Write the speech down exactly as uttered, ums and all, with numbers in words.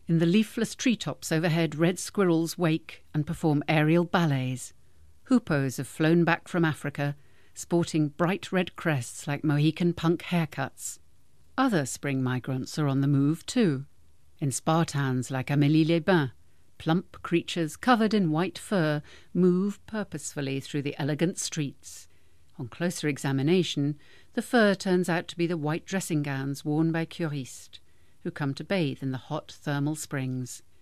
In the leafless treetops overhead, red squirrels wake and perform aerial ballets. Hoopoes have flown back from Africa, sporting bright red crests like Mohican punk haircuts. Other spring migrants are on the move too. In spa towns like Amélie-les-Bains, plump creatures covered in white fur move purposefully through the elegant streets. On closer examination, the fur turns out to be the white dressing gowns worn by curistes, who come to bathe in the hot thermal springs.